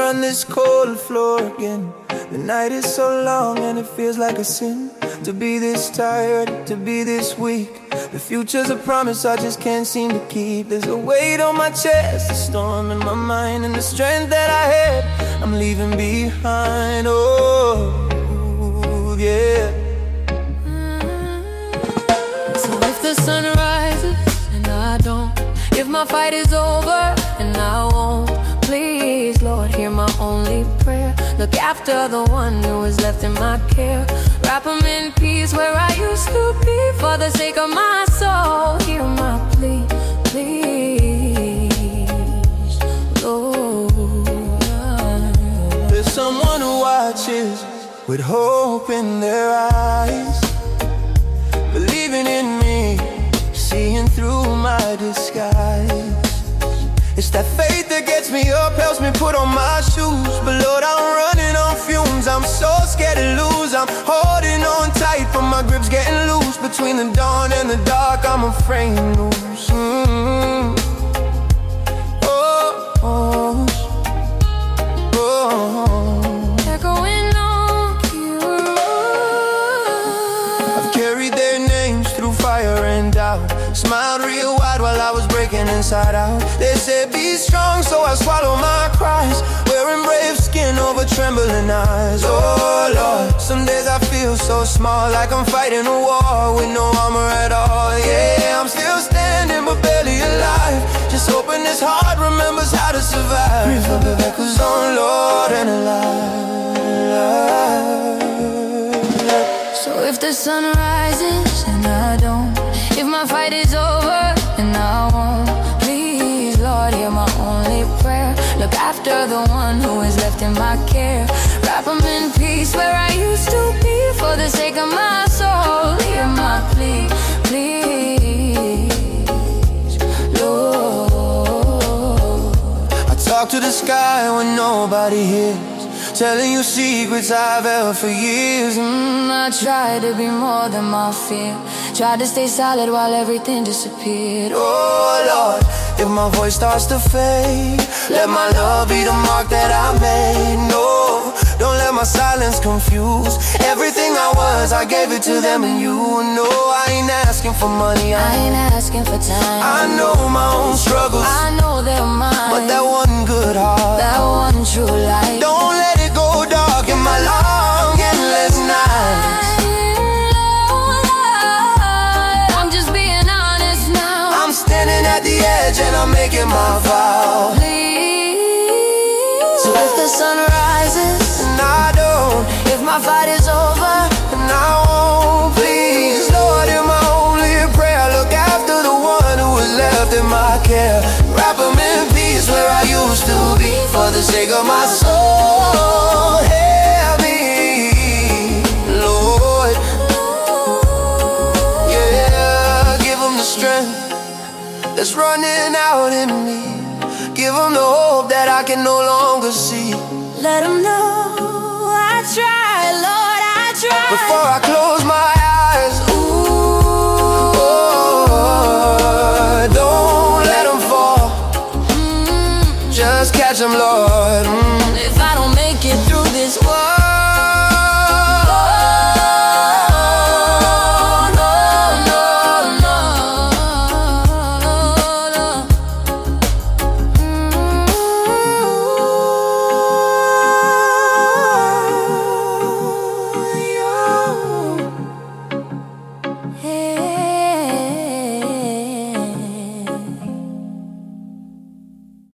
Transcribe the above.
on this cold floor again. The night is so long and it feels like a sin to be this tired, to be this weak. The future's a promise I just can't seem to keep. There's a weight on my chest, a storm in my mind, and the strength that I had I'm leaving behind. Oh, yeah. So if the sun rises and I don't, if my fight is over and I won't, please, Lord, hear my only prayer. Look after the one who is left in my care. Wrap him in peace where I used to be. For the sake of my soul, hear my plea, please, Lord. There's someone who watches with hope in their eyes, believing in me, seeing through my disguise. It's that faith that gets me up, helps me put on my shoes. But Lord, I'm running on fumes, I'm so scared to lose. I'm holding on tight, but my grip's getting loose. Between the dawn and the dark, I'm afraid to lose. Echoing on you. I've carried their names through fire and doubt, smiled real wide while I was breaking inside out. They said be strong, so I swallow my cries, wearing brave skin over trembling eyes. Oh Lord, some days I feel so small, like I'm fighting a war with no armor at all. Yeah, I'm still standing but barely alive, just hoping this heart remembers how to survive. Breathe for the echoes on, Lord, and alive. So if the sun rises and I don't, if my fight is over and I won't, please, Lord, hear my only prayer. Look after the one who is left in my care. Wrap him in peace where I used to be. For the sake of my soul, hear my plea, please, Lord. I talk to the sky when nobody hears, telling you secrets I've held for years. I tried to be more than my fear, tried to stay solid while everything disappeared. Oh Lord, if my voice starts to fade, let my love be the mark that I made. No, don't let my silence confuse everything I was. I gave it to them and you. No, I ain't asking for money, I ain't asking for time. I know my own struggles, I know they're mine, but that one good heart, that one true light, don't let it go dark in my long endless nights. I'm just being honest now. I'm standing at the edge and I'm making my vow. Please. So if the sun rises and I don't, if my fight is over and I won't, please, Lord, in my only prayer, look after the one who is left in my care. Wrap him in peace where I used to be. For the sake of my soul, help me, Lord. Yeah, give him the strength that's running out in me. Give him the hope that I can no longer see. Let him know I tried, Lord, I tried. Before I close